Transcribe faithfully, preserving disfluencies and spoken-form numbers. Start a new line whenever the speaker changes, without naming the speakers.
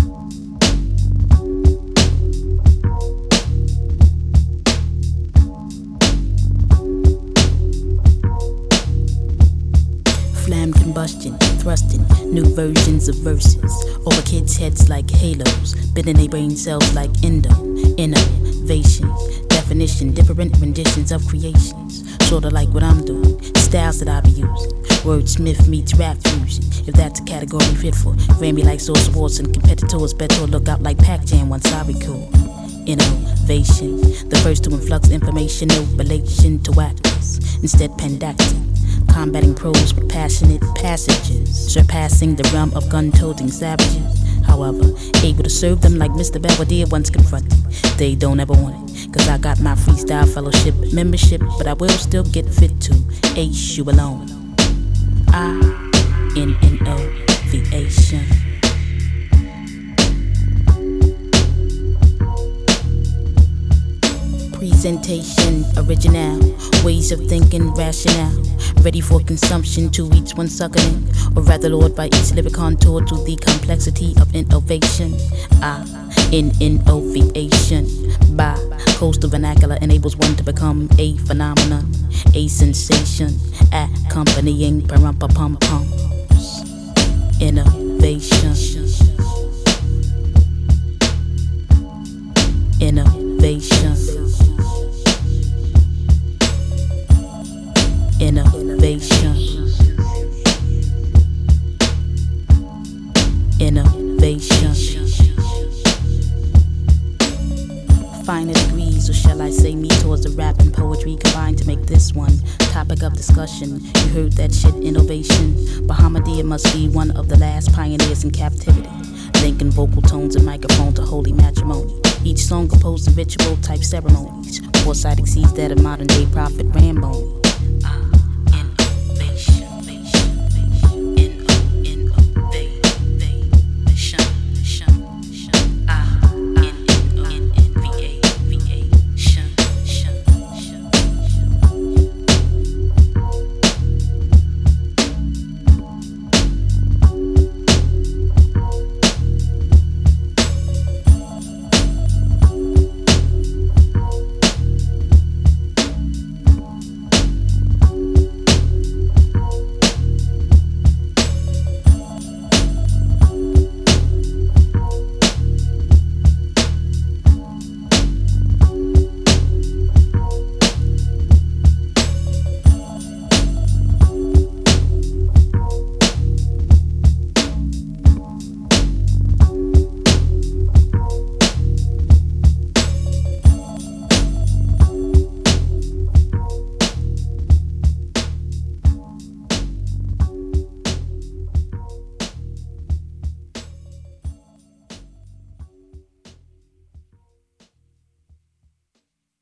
Flam combustion, thrusting new versions of verses over kids' heads like halos, bending their brain cells like endo, innovation, definition, different renditions of creations, sorta like what I'm doing, styles that I be using, wordsmith meets rap fusion, if that's a category fit for Grammy like Soul Sports and competitors, better look out like Pac-Jam once I be cool. Innovation, the first to influx information, no relation to actors, instead pendactic, combating prose with passionate passages, surpassing the realm of gun-toting savages. However, able to serve them like Mister Belvedere once confronted. They don't ever want it, cause I got my freestyle fellowship membership, but I will still get fit to ace you alone. I N N O V A-tion. Presentation, original, ways of thinking, rationale, ready for consumption to each one suckling, or rather lured by each lyric contour to the complexity of innovation. I N N O V A-tion. By coastal vernacular enables one to become a phenomenon, a sensation, accompanying pa-rum-pa-pum-pums. Innovation. Innovation. Innovation. Innovation. Finer degrees, or shall I say me, towards the rap and poetry combined to make this one topic of discussion. You heard that shit, innovation. Bahamadia must be one of the last pioneers in captivity, linking vocal tones and microphone to holy matrimony. Each song composed in ritual type ceremonies. Foresight exceeds that of modern day prophet Ramboni.